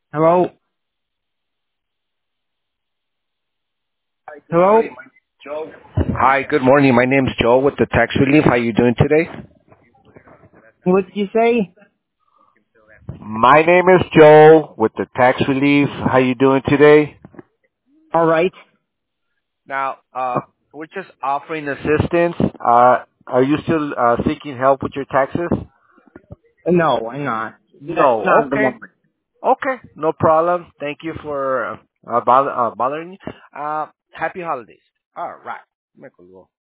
Hello? Good Hello? morning. My name's Joe. Hi, good morning. My name's Joe with the Tax Relief. How you doing today? What did you say? My name is Joe with the Tax Relief. How you doing today? All right. Now, we're just offering assistance. Are you still seeking help with your taxes? No, I'm not. Not No. at the Okay. moment. Okay. No problem. Thank you for bothering me. Happy holidays. All right. Me colgó.